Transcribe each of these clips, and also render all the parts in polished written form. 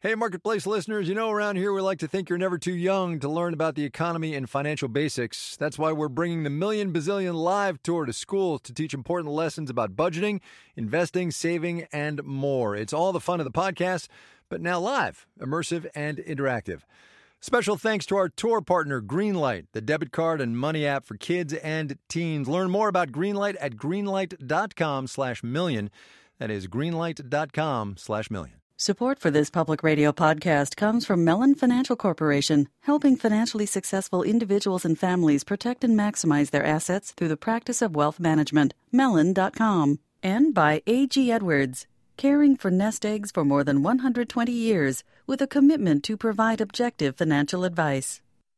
Hey, Marketplace listeners, around here we like to think you're never too young to learn about the economy and financial basics. That's why we're bringing the Million Bazillion Live Tour to schools to teach important lessons about budgeting, investing, saving, and more. It's all the fun of the podcast, but now live, immersive, and interactive. Special thanks to our tour partner, Greenlight, the debit card and money app for kids and teens. Learn more about Greenlight at greenlight.com/million. That is greenlight.com/million. Support for this public radio podcast comes from Mellon Financial Corporation, helping financially successful individuals and families protect and maximize their assets through the practice of wealth management. Mellon.com. And by A.G. Edwards, caring for nest eggs for more than 120 years with a commitment to provide objective financial advice.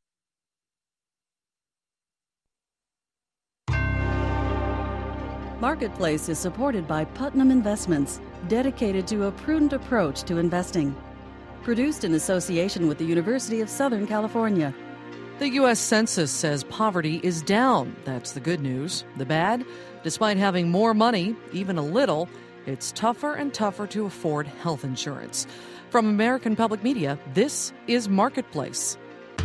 Marketplace is supported by Putnam Investments, dedicated to a prudent approach to investing. Produced in association with the University of Southern California. The U.S. Census says poverty is down. That's the good news. The bad? Despite having more money, even a little, it's tougher and tougher to afford health insurance. From American Public Media, this is Marketplace.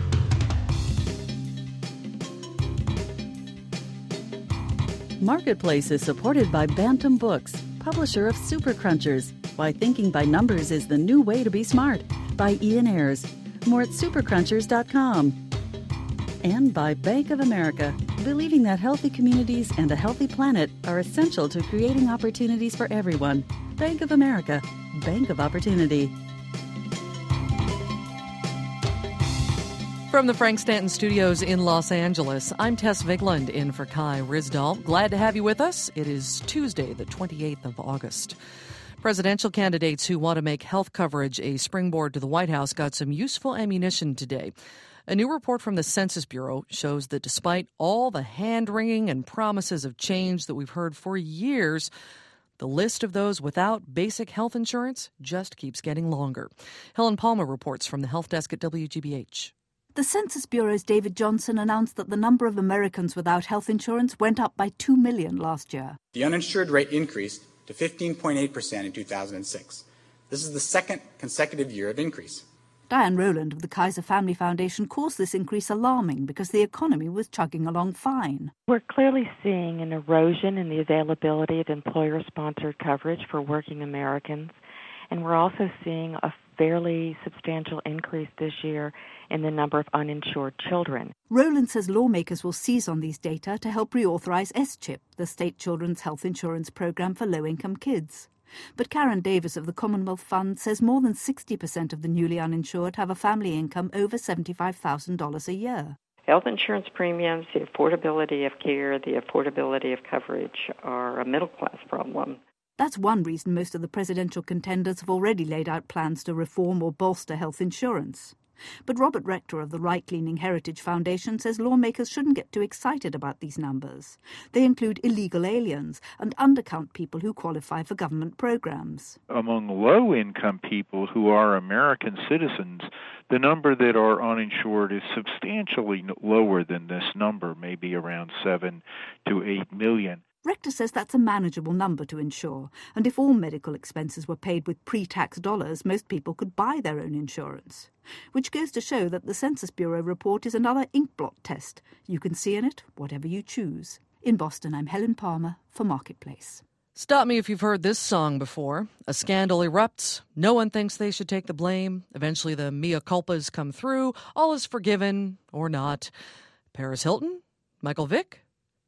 Marketplace is supported by Bantam Books, publisher of Super Crunchers, Why Thinking by Numbers is the New Way to Be Smart, by Ian Ayres. More at supercrunchers.com. And by Bank of America, believing that healthy communities and a healthy planet are essential to creating opportunities for everyone. Bank of America, Bank of Opportunity. From the Frank Stanton Studios in Los Angeles, I'm Tess Vigland in for Kai Ryssdal. Glad to have you with us. It is Tuesday, the 28th of August. Presidential candidates who want to make health coverage a springboard to the White House got some useful ammunition today. A new report from the Census Bureau shows that despite all the hand-wringing and promises of change that we've heard for years, the list of those without basic health insurance just keeps getting longer. Helen Palmer reports from the Health Desk at WGBH. The Census Bureau's David Johnson announced that the number of Americans without health insurance went up by 2 million last year. The uninsured rate increased to 15.8% in 2006. This is the second consecutive year of increase. Diane Rowland of the Kaiser Family Foundation calls this increase alarming because the economy was chugging along fine. We're clearly seeing an erosion in the availability of employer-sponsored coverage for working Americans, and we're also seeing a fairly substantial increase this year in the number of uninsured children. Rowland says lawmakers will seize on these data to help reauthorize S-CHIP, the state children's health insurance program for low-income kids. But Karen Davis of the Commonwealth Fund says more than 60% of the newly uninsured have a family income over $75,000 a year. Health insurance premiums, the affordability of care, the affordability of coverage are a middle-class problem. That's one reason most of the presidential contenders have already laid out plans to reform or bolster health insurance. But Robert Rector of the right-leaning Heritage Foundation says lawmakers shouldn't get too excited about these numbers. They include illegal aliens and undercount people who qualify for government programs. Among low-income people who are American citizens, the number that are uninsured is substantially lower than this number, maybe around 7 to 8 million. Rector says that's a manageable number to insure, and if all medical expenses were paid with pre-tax dollars, most people could buy their own insurance. Which goes to show that the Census Bureau report is another inkblot test. You can see in it whatever you choose. In Boston, I'm Helen Palmer for Marketplace. Stop me if you've heard this song before. A scandal erupts. No one thinks they should take the blame. Eventually the mea culpas come through. All is forgiven, or not. Paris Hilton? Michael Vick?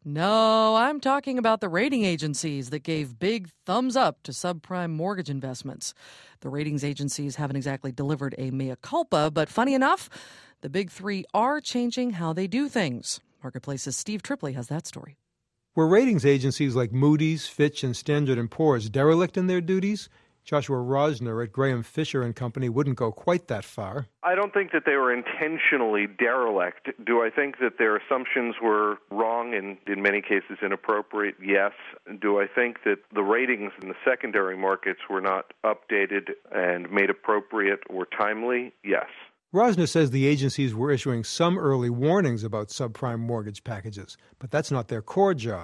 No, I'm talking about the rating agencies that gave big thumbs up to subprime mortgage investments. The ratings agencies haven't exactly delivered a mea culpa, but funny enough, the big three are changing how they do things. Marketplace's Steve Tripley has that story. Were ratings agencies like Moody's, Fitch, and Standard & Poor's derelict in their duties? Joshua Rosner at Graham Fisher & Company wouldn't go quite that far. I don't think that they were intentionally derelict. Do I think that their assumptions were wrong and in many cases inappropriate? Yes. Do I think that the ratings in the secondary markets were not updated and made appropriate or timely? Yes. Rosner says the agencies were issuing some early warnings about subprime mortgage packages, but that's not their core job.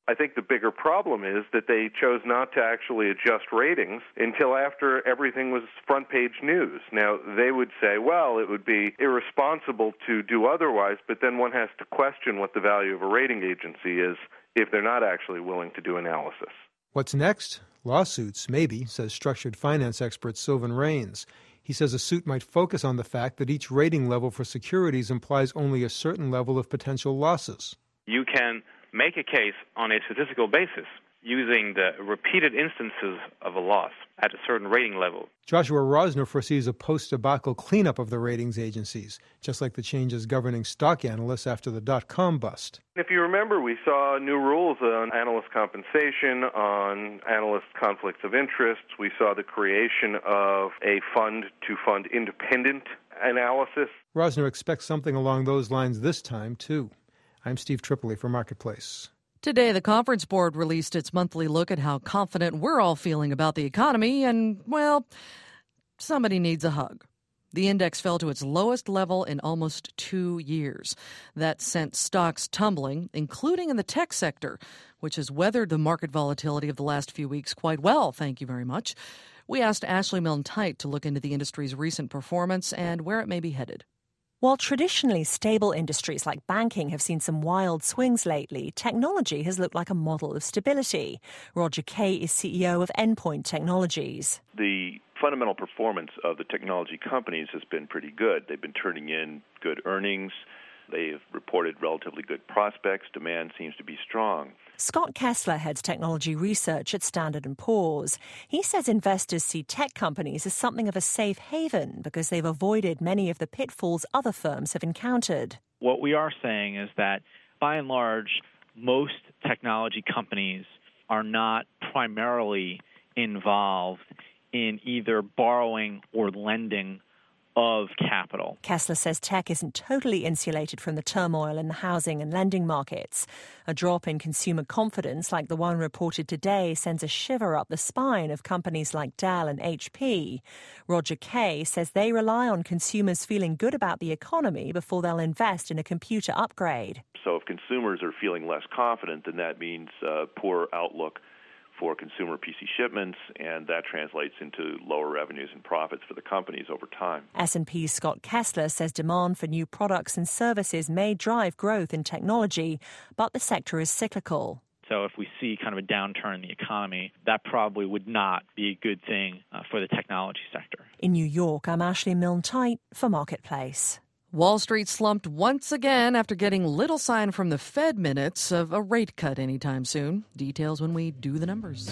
I think the bigger problem is that they chose not to actually adjust ratings until after everything was front-page news. Now, they would say, well, it would be irresponsible to do otherwise, but then one has to question what the value of a rating agency is if they're not actually willing to do analysis. What's next? Lawsuits, maybe, says structured finance expert Sylvan Raines. He says a suit might focus on the fact that each rating level for securities implies only a certain level of potential losses. You can make a case on a statistical basis using the repeated instances of a loss at a certain rating level. Joshua Rosner foresees a post-debacle cleanup of the ratings agencies, just like the changes governing stock analysts after the dot-com bust. If you remember, we saw new rules on analyst compensation, on analyst conflicts of interest. We saw the creation of a fund-to-fund independent analysis. Rosner expects something along those lines this time, too. I'm Steve Tripoli for Marketplace. Today, the Conference Board released its monthly look at how confident we're all feeling about the economy, and, well, somebody needs a hug. The index fell to its lowest level in almost 2 years. That sent stocks tumbling, including in the tech sector, which has weathered the market volatility of the last few weeks quite well, thank you very much. We asked Ashley Milne-Tite to look into the industry's recent performance and where it may be headed. While traditionally stable industries like banking have seen some wild swings lately, technology has looked like a model of stability. Roger Kay is CEO of Endpoint Technologies. The fundamental performance of the technology companies has been pretty good. They've been turning in good earnings. They've reported relatively good prospects. Demand seems to be strong. Scott Kessler heads technology research at Standard & Poor's. He says investors see tech companies as something of a safe haven because they've avoided many of the pitfalls other firms have encountered. What we are saying is that, by and large, most technology companies are not primarily involved in either borrowing or lending of capital. Kessler says tech isn't totally insulated from the turmoil in the housing and lending markets. A drop in consumer confidence like the one reported today sends a shiver up the spine of companies like Dell and HP. Roger Kay says they rely on consumers feeling good about the economy before they'll invest in a computer upgrade. So if consumers are feeling less confident, then that means poor outlook for consumer PC shipments, and that translates into lower revenues and profits for the companies over time. S&P's Scott Kessler says demand for new products and services may drive growth in technology, but the sector is cyclical. So if we see kind of a downturn in the economy, that probably would not be a good thing for the technology sector. In New York, I'm Ashley Milne-Tite for Marketplace. Wall Street slumped once again after getting little sign from the Fed minutes of a rate cut anytime soon. Details when we do the numbers.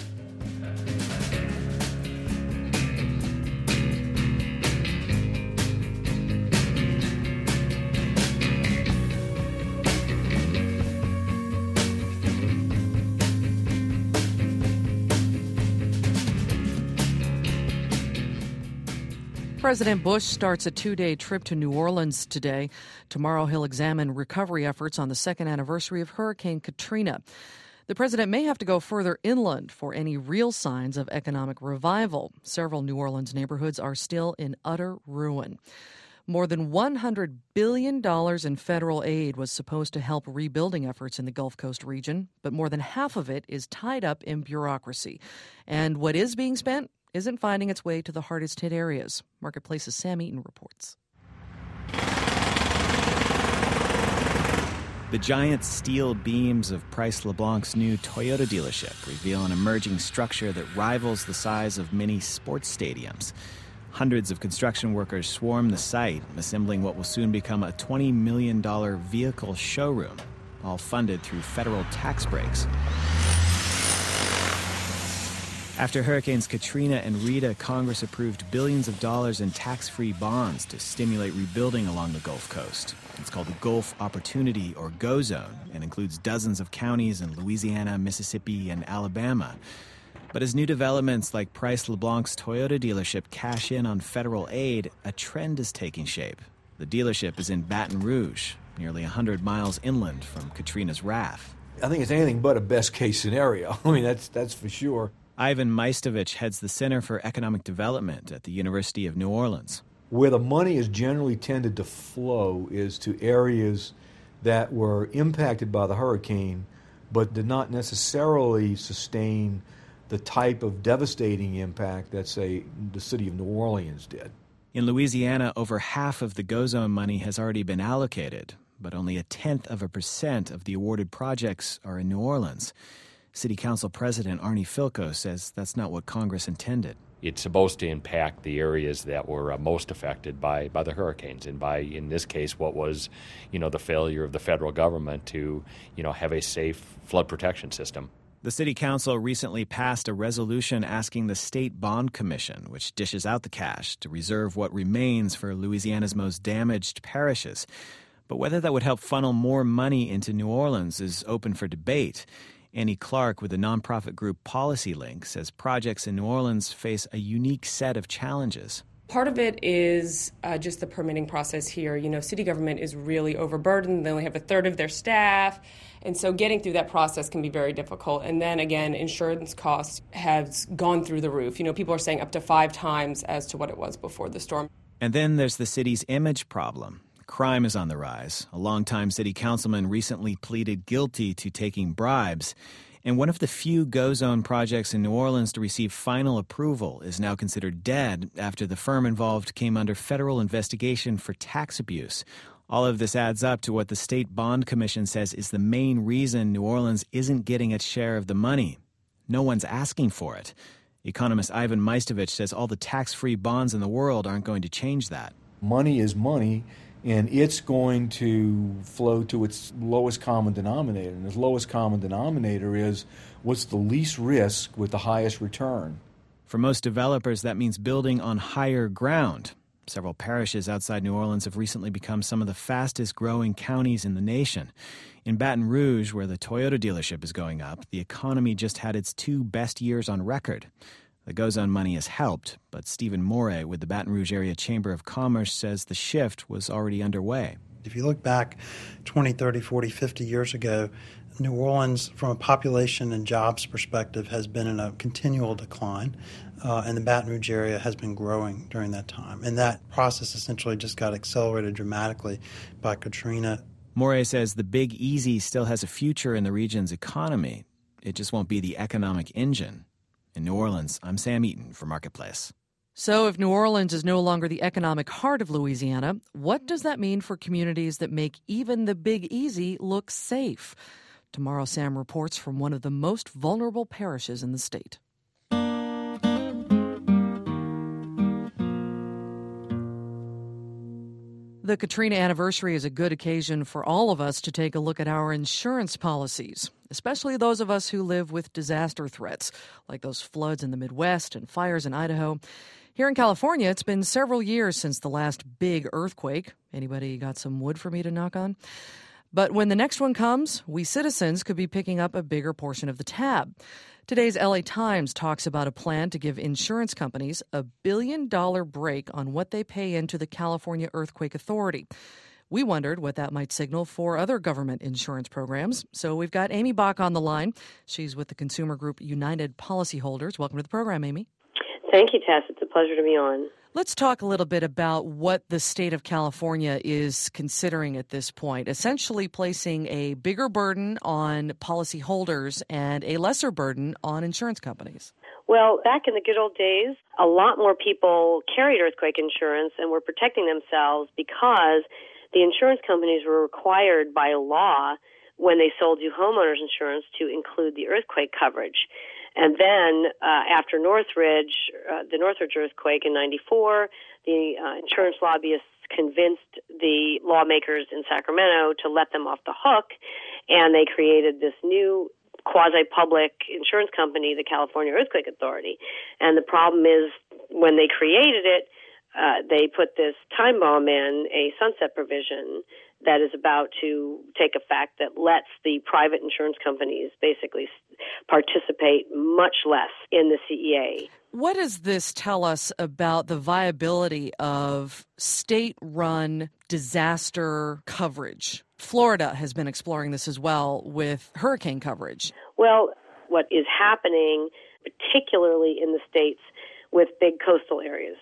President Bush starts a 2-day trip to New Orleans today. Tomorrow he'll examine recovery efforts on the second anniversary of Hurricane Katrina. The president may have to go further inland for any real signs of economic revival. Several New Orleans neighborhoods are still in utter ruin. More than $100 billion in federal aid was supposed to help rebuilding efforts in the Gulf Coast region, but more than half of it is tied up in bureaucracy. And what is being spent isn't finding its way to the hardest hit areas. Marketplace's Sam Eaton reports. The giant steel beams of Price LeBlanc's new Toyota dealership reveal an emerging structure that rivals the size of many sports stadiums. Hundreds of construction workers swarm the site, assembling what will soon become a $20 million vehicle showroom, all funded through federal tax breaks. After Hurricanes Katrina and Rita, Congress approved billions of dollars in tax-free bonds to stimulate rebuilding along the Gulf Coast. It's called the Gulf Opportunity, or GO Zone, and includes dozens of counties in Louisiana, Mississippi, and Alabama. But as new developments like Price LeBlanc's Toyota dealership cash in on federal aid, a trend is taking shape. The dealership is in Baton Rouge, nearly 100 miles inland from Katrina's wrath. I think it's anything but a best-case scenario. I mean, that's for sure. Ivan Maistovich heads the Center for Economic Development at the University of New Orleans. Where the money has generally tended to flow is to areas that were impacted by the hurricane but did not necessarily sustain the type of devastating impact that, say, the city of New Orleans did. In Louisiana, over half of the GO Zone money has already been allocated, but only 0.1% of the awarded projects are in New Orleans. City Council President Arnie Filko says that's not what Congress intended. It's supposed to impact the areas that were most affected by the hurricanes, and by, in this case, what was, the failure of the federal government to, have a safe flood protection system. The City Council recently passed a resolution asking the State Bond Commission, which dishes out the cash, to reserve what remains for Louisiana's most damaged parishes. But whether that would help funnel more money into New Orleans is open for debate. Annie Clark with the nonprofit group Policy Link says projects in New Orleans face a unique set of challenges. Part of it is just the permitting process here. City government is really overburdened. They only have a third of their staff. And so getting through that process can be very difficult. And then again, insurance costs have gone through the roof. People are saying up to 5 times as to what it was before the storm. And then there's the city's image problem. Crime is on the rise. A longtime city councilman recently pleaded guilty to taking bribes. And one of the few GO Zone projects in New Orleans to receive final approval is now considered dead after the firm involved came under federal investigation for tax abuse. All of this adds up to what the State Bond Commission says is the main reason New Orleans isn't getting its share of the money. No one's asking for it. Economist Ivan Maistovich says all the tax-free bonds in the world aren't going to change that. Money is money, and it's going to flow to its lowest common denominator. And its lowest common denominator is what's the least risk with the highest return. For most developers, that means building on higher ground. Several parishes outside New Orleans have recently become some of the fastest-growing counties in the nation. In Baton Rouge, where the Toyota dealership is going up, the economy just had its 2 best years on record. The GO Zone money has helped, but Stephen Moray with the Baton Rouge Area Chamber of Commerce says the shift was already underway. If you look back 20, 30, 40, 50 years ago, New Orleans, from a population and jobs perspective, has been in a continual decline, and the Baton Rouge area has been growing during that time. And that process essentially just got accelerated dramatically by Katrina. Moray says the Big Easy still has a future in the region's economy. It just won't be the economic engine. In New Orleans, I'm Sam Eaton for Marketplace. So if New Orleans is no longer the economic heart of Louisiana, what does that mean for communities that make even the Big Easy look safe? Tomorrow, Sam reports from one of the most vulnerable parishes in the state. The Katrina anniversary is a good occasion for all of us to take a look at our insurance policies, especially those of us who live with disaster threats, like those floods in the Midwest and fires in Idaho. Here in California, it's been several years since the last big earthquake. Anybody got some wood for me to knock on? But when the next one comes, we citizens could be picking up a bigger portion of the tab. Today's LA Times talks about a plan to give insurance companies a $1 billion break on what they pay into the California Earthquake Authority. We wondered what that might signal for other government insurance programs. So we've got Amy Bach on the line. She's with the consumer group United Policyholders. Welcome to the program, Amy. Thank you, Tess. It's a pleasure to be on. Let's talk a little bit about what the state of California is considering at this point, essentially placing a bigger burden on policyholders and a lesser burden on insurance companies. Well, back in the good old days, a lot more people carried earthquake insurance and were protecting themselves because the insurance companies were required by law when they sold you homeowners insurance to include the earthquake coverage. And then after Northridge, the Northridge earthquake in '94, the insurance lobbyists convinced the lawmakers in Sacramento to let them off the hook, and they created this new quasi-public insurance company, the California Earthquake Authority. And the problem is when they created it, they put this time bomb in, a sunset provision that is about to take effect that lets the private insurance companies basically participate much less in the CEA. What does this tell us about the viability of state-run disaster coverage? Florida has been exploring this as well with hurricane coverage. Well, what is happening, particularly in the states with big coastal areas,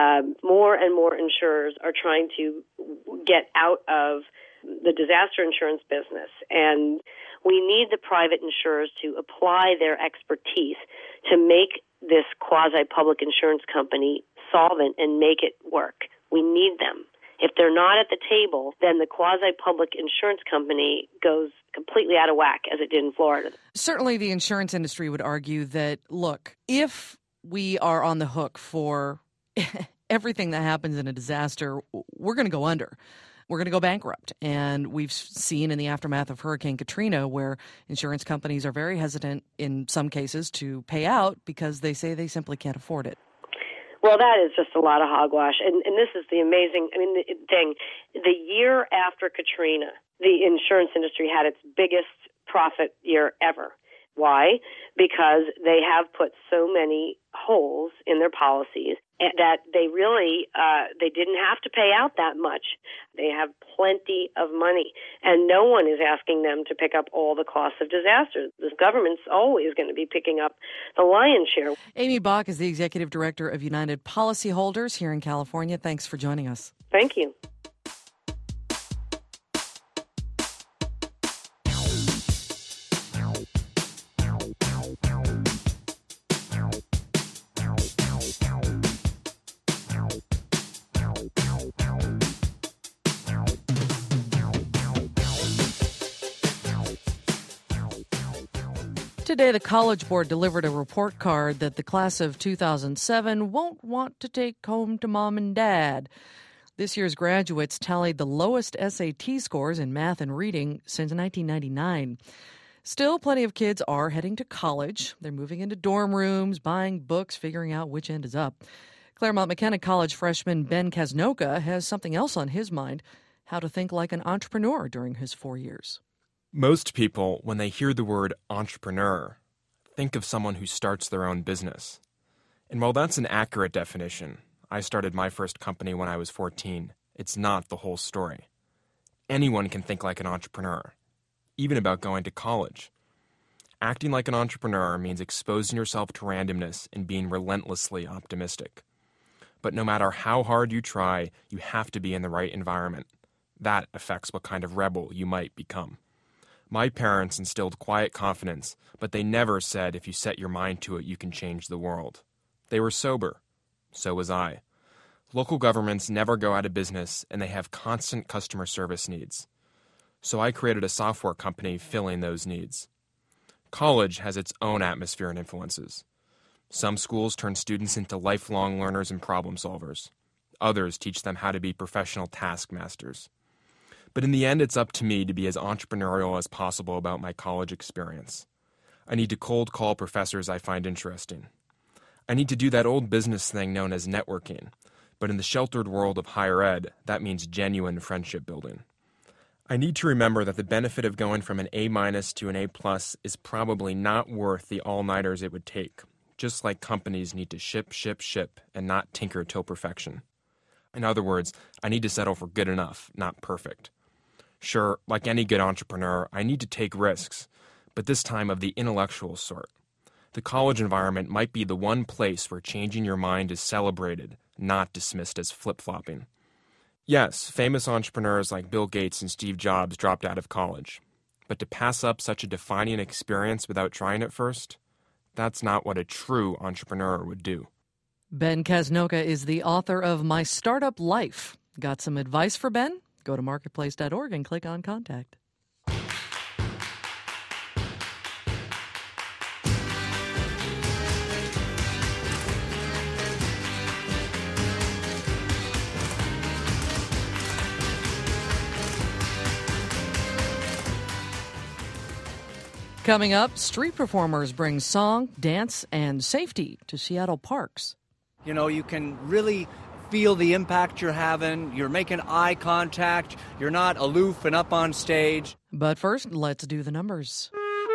more and more insurers are trying to get out of the disaster insurance business. And We need the private insurers to apply their expertise to make this quasi-public insurance company solvent and make it work. We need them. If they're not at the table, then the quasi-public insurance company goes completely out of whack, as it did in Florida. Certainly the insurance industry would argue that, look, if we are on the hook for everything that happens in a disaster, we're going to go under. We're going to go bankrupt. And we've seen in the aftermath of Hurricane Katrina where insurance companies are very hesitant in some cases to pay out because they say they simply can't afford it. Well, that is just a lot of hogwash. And this is the amazing thing. The year after Katrina, the insurance industry had its biggest profit year ever. Why? Because they have put so many holes in their policies that they really they didn't have to pay out that much. They have plenty of money, and no one is asking them to pick up all the costs of disasters. The government's always going to be picking up the lion's share. Amy Bach is the executive director of United Policyholders here in California. Thanks for joining us. Thank you. Today, the College Board delivered a report card that the class of 2007 won't want to take home to mom and dad. This year's graduates tallied the lowest SAT scores in math and reading since 1999. Still, plenty of kids are heading to college. They're moving into dorm rooms, buying books, figuring out which end is up. Claremont McKenna College freshman Ben Kaznoka has something else on his mind: how to think like an entrepreneur during his 4 years. Most people, when they hear the word entrepreneur, think of someone who starts their own business. And while that's an accurate definition, I started my first company when I was 14. It's not the whole story. Anyone can think like an entrepreneur, even about going to college. Acting like an entrepreneur means exposing yourself to randomness and being relentlessly optimistic. But no matter how hard you try, you have to be in the right environment. That affects what kind of rebel you might become. My parents instilled quiet confidence, but they never said if you set your mind to it, you can change the world. They were sober. So was I. Local governments never go out of business, and they have constant customer service needs. So I created a software company filling those needs. College has its own atmosphere and influences. Some schools turn students into lifelong learners and problem solvers. Others teach them how to be professional taskmasters. But in the end, it's up to me to be as entrepreneurial as possible about my college experience. I need to cold call professors I find interesting. I need to do that old business thing known as networking, but in the sheltered world of higher ed, that means genuine friendship building. I need to remember that the benefit of going from an A- to an A+ is probably not worth the all-nighters it would take, just like companies need to ship, and not tinker till perfection. In other words, I need to settle for good enough, not perfect. Sure, like any good entrepreneur, I need to take risks, but this time of the intellectual sort. The college environment might be the one place where changing your mind is celebrated, not dismissed as flip-flopping. Yes, famous entrepreneurs like Bill Gates and Steve Jobs dropped out of college. But to pass up such a defining experience without trying it first, that's not what a true entrepreneur would do. Ben Kaznoka is the author of My Startup Life. Got some advice for Ben? Go to marketplace.org and click on Contact. Coming up, street performers bring song, dance, and safety to Seattle parks. You know, you can really feel the impact you're having. You're making eye contact. You're not aloof and up on stage. But first, let's do the numbers.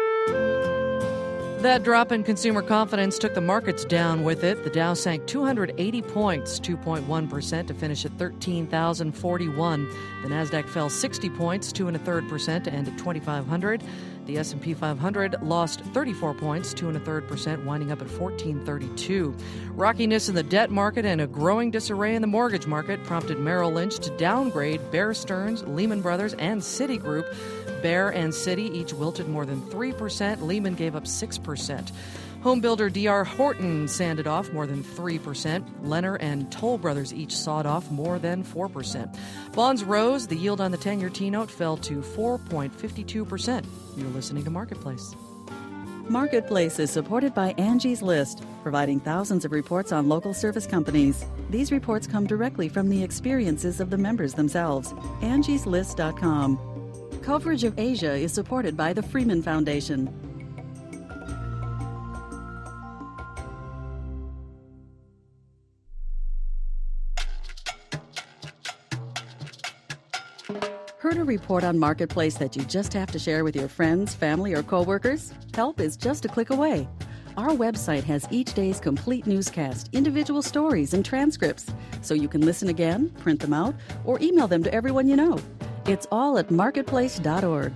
That drop in consumer confidence took the markets down with it. The Dow sank 280 points, 2.1%, to finish at 13,041. The Nasdaq fell 60 points, 2.3%, to end at 2,500. The S&P 500 lost 34 points, 2 1/3%, winding up at 1432. Rockiness in the debt market and a growing disarray in the mortgage market prompted Merrill Lynch to downgrade Bear Stearns, Lehman Brothers, and Citigroup. Bear and Citi each wilted more than 3%. Lehman gave up 6%. Homebuilder D.R. Horton sanded off more than 3%. Lenner and Toll Brothers each sawed off more than 4%. Bonds rose. The yield on the 10-year T-note fell to 4.52%. You're listening to Marketplace. Marketplace is supported by Angie's List, providing thousands of reports on local service companies. These reports come directly from the experiences of the members themselves. Angie'sList.com. Coverage of Asia is supported by the Freeman Foundation. Heard a report on Marketplace that you just have to share with your friends, family, or coworkers? Help is just a click away. Our website has each day's complete newscast, individual stories, and transcripts, so you can listen again, print them out, or email them to everyone you know. It's all at marketplace.org.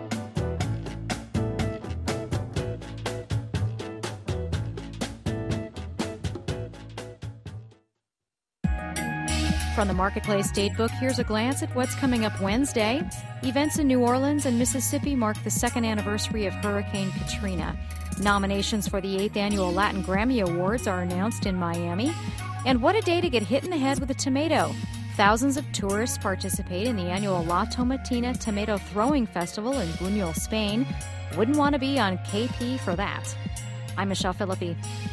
From the Marketplace Datebook, here's a glance at what's coming up Wednesday. Events in New Orleans and Mississippi mark the second anniversary of Hurricane Katrina. Nominations for the 8th Annual Latin Grammy Awards are announced in Miami. And what a day to get hit in the head with a tomato. Thousands of tourists participate in the annual La Tomatina Tomato Throwing Festival in Buñol, Spain. Wouldn't want to be on KP for that. I'm Michelle Philippi.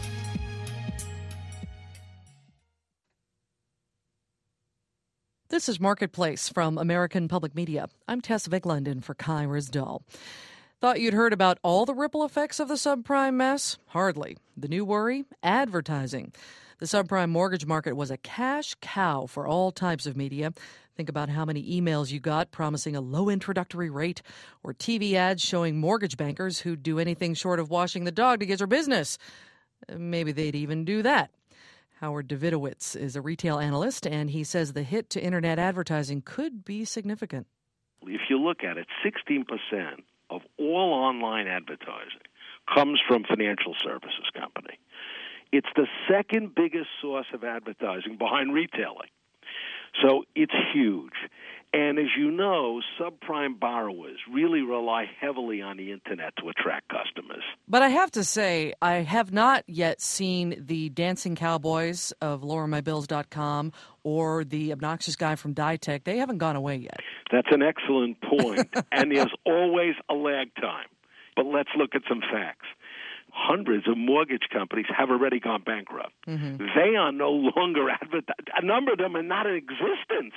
This is Marketplace from American Public Media. I'm Tess Vigland in for Kai Risdahl. Thought you'd heard about all the ripple effects of the subprime mess? Hardly. The new worry? Advertising. The subprime mortgage market was a cash cow for all types of media. Think about how many emails you got promising a low introductory rate, or TV ads showing mortgage bankers who'd do anything short of washing the dog to get your business. Maybe they'd even do that. Howard Davidowitz is a retail analyst, and he says the hit to internet advertising could be significant. If you look at it, 16% of all online advertising comes from financial services company. It's the second biggest source of advertising behind retailing. So it's huge. And as you know, subprime borrowers really rely heavily on the Internet to attract customers. But I have to say, I have not yet seen the dancing cowboys of lowermybills.com or the obnoxious guy from Ditech. They haven't gone away yet. That's an excellent point. And there's always a lag time. But let's look at some facts. Hundreds of mortgage companies have already gone bankrupt. Mm-hmm. They are no longer advertising. A number of them are not in existence.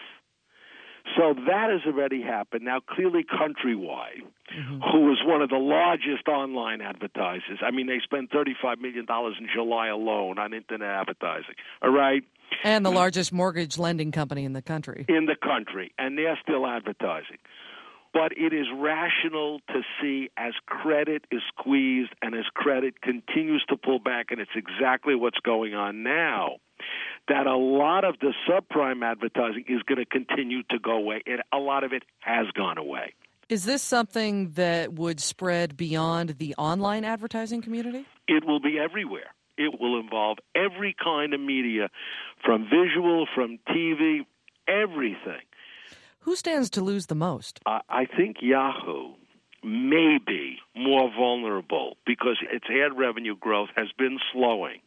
So that has already happened. Now, clearly Countrywide, who is one of the largest online advertisers, I mean, they spent $35 million in July alone on Internet advertising, all right? And the largest mortgage lending company in the country. In the country, and they're still advertising. But it is rational to see as credit is squeezed and as credit continues to pull back, and it's exactly what's going on now, that a lot of the subprime advertising is going to continue to go away. A lot of it has gone away. Is this something that would spread beyond the online advertising community? It will be everywhere. It will involve every kind of media, from visual, from TV, everything. Who stands to lose the most? I think Yahoo may be more vulnerable because its ad revenue growth has been slowing.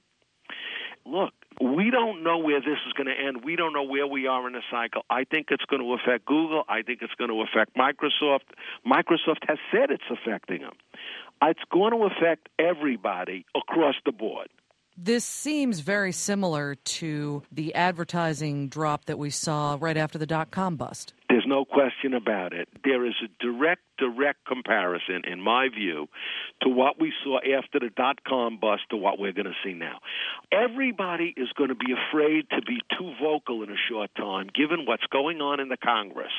Look, we don't know where this is going to end. We don't know where we are in the cycle. I think it's going to affect Google. I think it's going to affect Microsoft. Microsoft has said it's affecting them. It's going to affect everybody across the board. This seems very similar to the advertising drop that we saw right after the dot-com bust. There's no question about it. There is a direct comparison, in my view, to what we saw after the dot-com bust to what we're going to see now. Everybody is going to be afraid to be too vocal in a short time, given what's going on in the Congress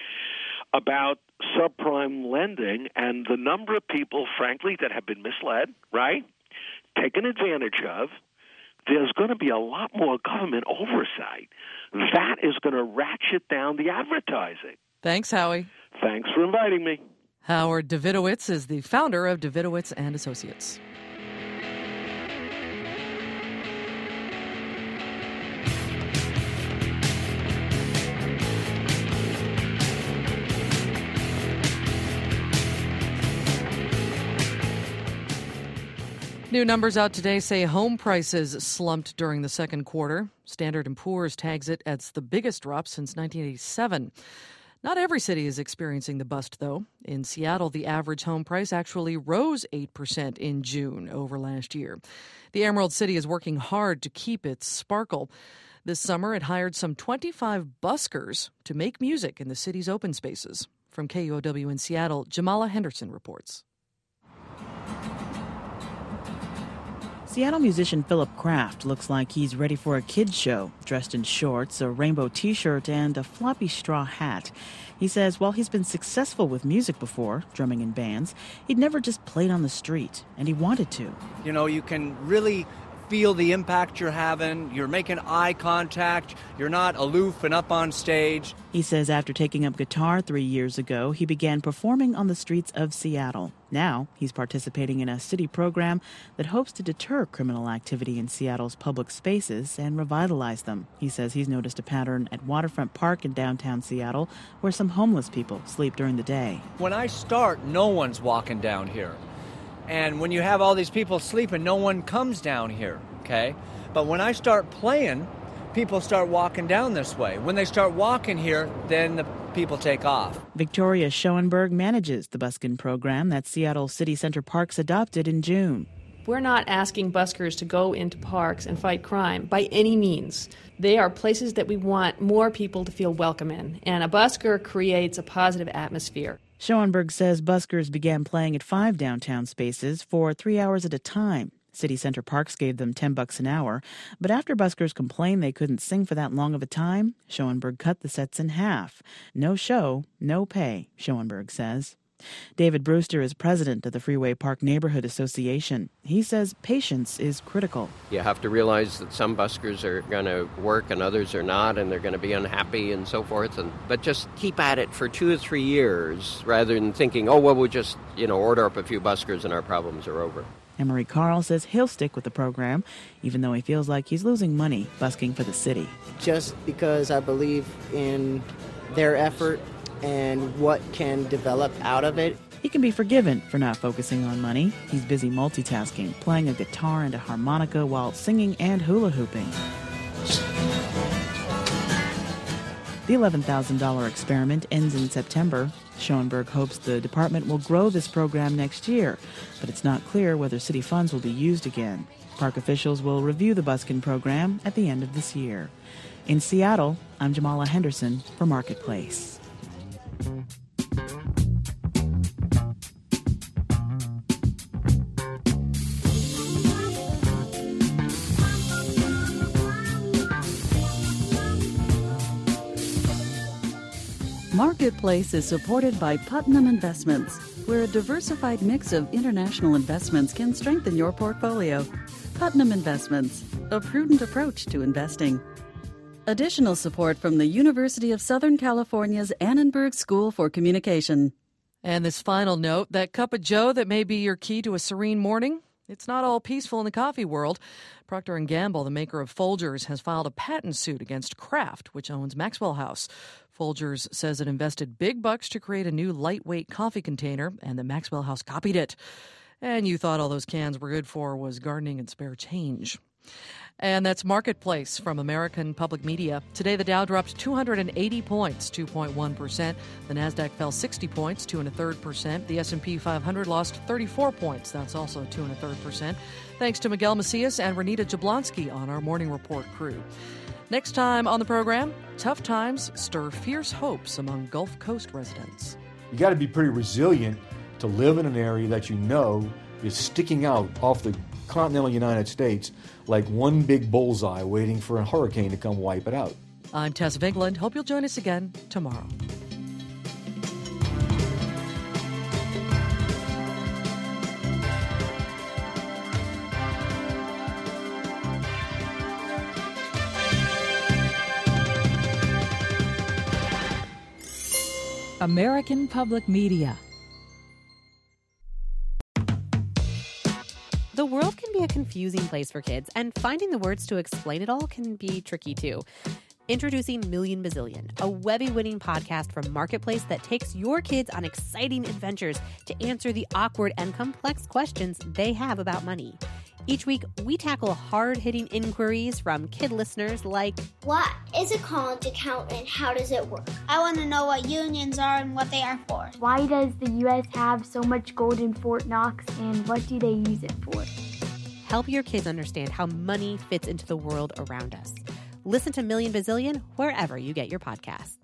about subprime lending and the number of people, frankly, that have been misled, right? Taken advantage of. There's going to be a lot more government oversight. That is going to ratchet down the advertising. Thanks, Howie. Thanks for inviting me. Howard Davidowitz is the founder of Davidowitz and Associates. New numbers out today say home prices slumped during the second quarter. Standard & Poor's tags it as the biggest drop since 1987. Not every city is experiencing the bust, though. In Seattle, the average home price actually rose 8% in June over last year. The Emerald City is working hard to keep its sparkle. This summer, it hired some 25 buskers to make music in the city's open spaces. From KUOW in Seattle, Jamala Henderson reports. Seattle musician Philip Kraft looks like he's ready for a kid's show, dressed in shorts, a rainbow T-shirt, and a floppy straw hat. He says while he's been successful with music before, drumming in bands, he'd never just played on the street, and he wanted to. You know, you can really feel the impact you're having. You're making eye contact. You're not aloof and up on stage. He says after taking up guitar 3 years ago, he began performing on the streets of Seattle. Now, he's participating in a city program that hopes to deter criminal activity in Seattle's public spaces and revitalize them. He says he's noticed a pattern at Waterfront Park in downtown Seattle where some homeless people sleep during the day. When I start, no one's walking down here. And when you have all these people sleeping, no one comes down here, okay? But when I start playing, people start walking down this way. When they start walking here, then the people take off. Victoria Schoenberg manages the buskin program that Seattle City Center Parks adopted in June. We're not asking buskers to go into parks and fight crime by any means. They are places that we want more people to feel welcome in, and a busker creates a positive atmosphere. Schoenberg says buskers began playing at 5 downtown spaces for 3 hours at a time. City Center Parks gave them $10 an hour, but after buskers complained they couldn't sing for that long of a time, Schoenberg cut the sets in half. No show, no pay, Schoenberg says. David Brewster is president of the Freeway Park Neighborhood Association. He says patience is critical. You have to realize that some buskers are going to work and others are not, and they're going to be unhappy and so forth. But just keep at it for 2 or 3 years rather than thinking, oh, well, we'll just, order up a few buskers and our problems are over. Emery Carl says he'll stick with the program, even though he feels like he's losing money busking for the city. Just because I believe in their effort and what can develop out of it. He can be forgiven for not focusing on money. He's busy multitasking, playing a guitar and a harmonica while singing and hula hooping. The $11,000 experiment ends in September. Schoenberg hopes the department will grow this program next year, but it's not clear whether city funds will be used again. Park officials will review the buskin program at the end of this year. In Seattle, I'm Jamala Henderson for Marketplace. Marketplace is supported by Putnam Investments, where a diversified mix of international investments can strengthen your portfolio. Putnam Investments, a prudent approach to investing. Additional support from the University of Southern California's Annenberg School for Communication. And this final note, that cup of joe that may be your key to a serene morning, it's not all peaceful in the coffee world. Procter & Gamble, the maker of Folgers, has filed a patent suit against Kraft, which owns Maxwell House. Folgers says it invested big bucks to create a new lightweight coffee container, and the Maxwell House copied it. And you thought all those cans were good for was gardening and spare change. And that's Marketplace from American Public Media. Today, the Dow dropped 280 points, 2.1%. The Nasdaq fell 60 points, 2.33%. The S&P 500 lost 34 points. That's also 2.33%. Thanks to Miguel Macias and Renita Jablonski on our Morning Report crew. Next time on the program, tough times stir fierce hopes among Gulf Coast residents. You got to be pretty resilient to live in an area that you know is sticking out off the continental United States like one big bullseye waiting for a hurricane to come wipe it out. I'm Tess Vigland. Hope you'll join us again tomorrow. American Public Media. The world can be a confusing place for kids, and finding the words to explain it all can be tricky too. Introducing Million Bazillion, a Webby-winning podcast from Marketplace that takes your kids on exciting adventures to answer the awkward and complex questions they have about money. Each week, we tackle hard-hitting inquiries from kid listeners like, what is a college account and how does it work? I want to know what unions are and what they are for. Why does the U.S. have so much gold in Fort Knox, and what do they use it for? Help your kids understand how money fits into the world around us. Listen to Million Bazillion wherever you get your podcasts.